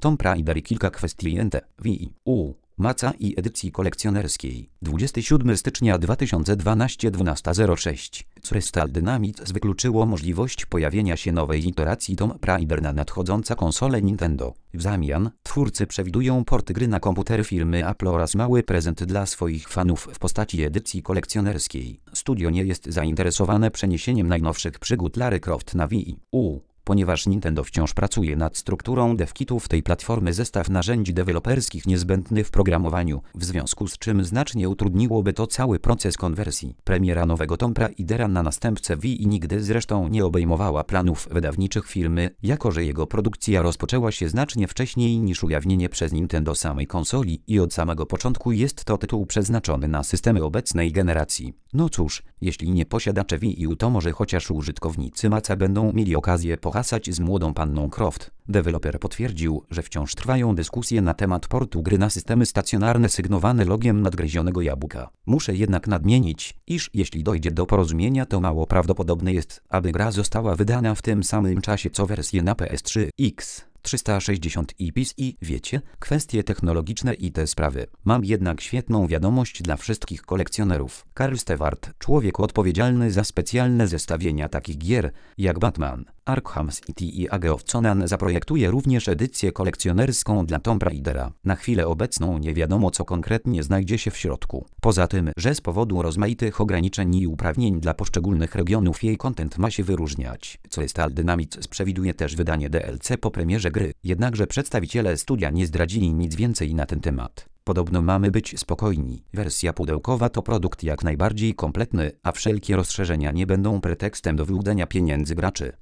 Tomb Raider i kilka kwestii Wii U, Maca i edycji kolekcjonerskiej. 27 stycznia 2012 12:06 Crystal Dynamics wykluczyło możliwość pojawienia się nowej iteracji Tomb Raider na nadchodzące konsole Nintendo. W zamian, twórcy przewidują port gry na komputery firmy Apple oraz mały prezent dla swoich fanów w postaci edycji kolekcjonerskiej. Studio nie jest zainteresowane przeniesieniem najnowszych przygód Lara Croft na Wii U, ponieważ Nintendo wciąż pracuje nad strukturą devkitów tej platformy, zestaw narzędzi deweloperskich niezbędny w programowaniu, w związku z czym znacznie utrudniłoby to cały proces konwersji. Premiera nowego Tomb Raidera na następcę Wii nigdy zresztą nie obejmowała planów wydawniczych firmy, jako że jego produkcja rozpoczęła się znacznie wcześniej niż ujawnienie przez Nintendo samej konsoli i od samego początku jest to tytuł przeznaczony na systemy obecnej generacji. No cóż, jeśli nie posiadacze Wii U, to może chociaż użytkownicy Maca będą mieli okazję pohasać z młodą panną Croft. Deweloper potwierdził, że wciąż trwają dyskusje na temat portu gry na systemy stacjonarne sygnowane logiem nadgryzionego jabłka. Muszę jednak nadmienić, iż jeśli dojdzie do porozumienia, to mało prawdopodobne jest, aby gra została wydana w tym samym czasie co wersje na PS3, X 360 i PC. Wiecie, kwestie technologiczne i te sprawy. Mam jednak świetną wiadomość dla wszystkich kolekcjonerów. Karl Stewart, człowiek odpowiedzialny za specjalne zestawienia takich gier jak Batman, Arkham City i Age of Conan, zaprojektuje również edycję kolekcjonerską dla Tomb Raidera. Na chwilę obecną nie wiadomo, co konkretnie znajdzie się w środku. Poza tym, że z powodu rozmaitych ograniczeń i uprawnień dla poszczególnych regionów jej content ma się wyróżniać. Crystal Dynamics przewiduje też wydanie DLC po premierze gry, jednakże przedstawiciele studia nie zdradzili nic więcej na ten temat. Podobno mamy być spokojni. Wersja pudełkowa to produkt jak najbardziej kompletny, a wszelkie rozszerzenia nie będą pretekstem do wyłudzenia pieniędzy graczy.